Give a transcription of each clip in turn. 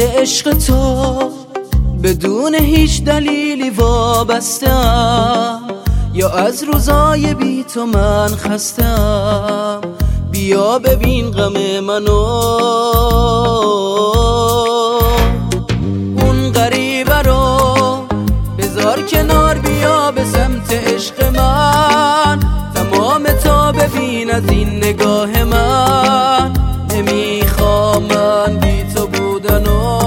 عشق تو بدون هیچ دلیلی وابستم، یا از روزای بی تو من خستم. بیا ببین غم منو، اون غریبه رو بذار کنار، بیا به سمت عشق من. تمام تا ببین از این نگاه من، نمیخوام من بی تو بودنو.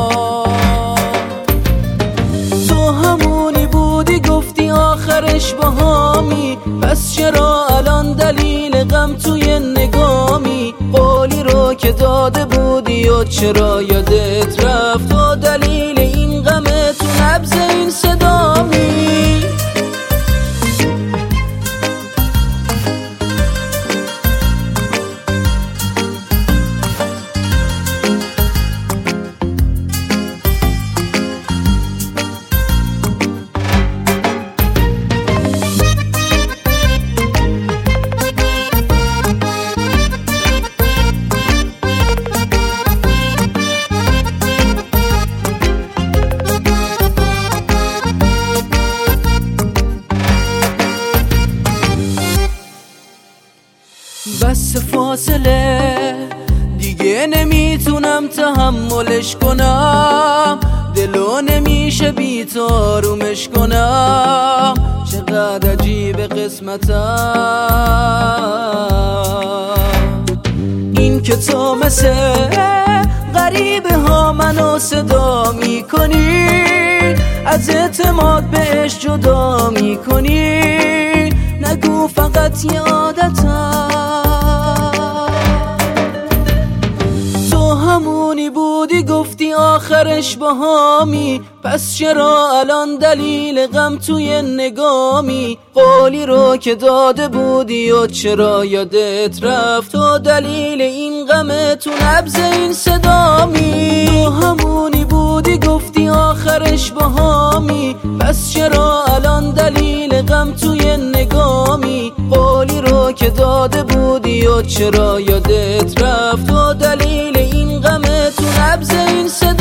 تو همونی بودی گفتی آخرش باهامی، پس چرا الان دلیل غم توی نگامی؟ قولی رو که داده بودی و چرا یادت رفت؟ و دلیل این غم تو نبض این صدامی. بس فاصله دیگه نمیتونم تحملش کنم، دلو نمیشه بی تو آرومش کنم. چقدر عجیب قسمتم این که تو مثل غریبه ها منو صدا میکنی، از اعتماد بهش جدا میکنی. نگو فقط یه عادتم، تو همونی بودی گفتی آخرش باهامی، پس چرا الان دلیل غم توی نگامی؟ قولی رو که داده بودی و چرا یادت رفت؟ و دلیل این غم تو نبض این صدامی. تو همونی بودی گفتی آخرش باهامی، پس چرا الان دلیل غم توی نگامی؟ قولی رو که داده بودی و چرا یادت رفت؟ و دلیل این غم تو نبض این صدامی.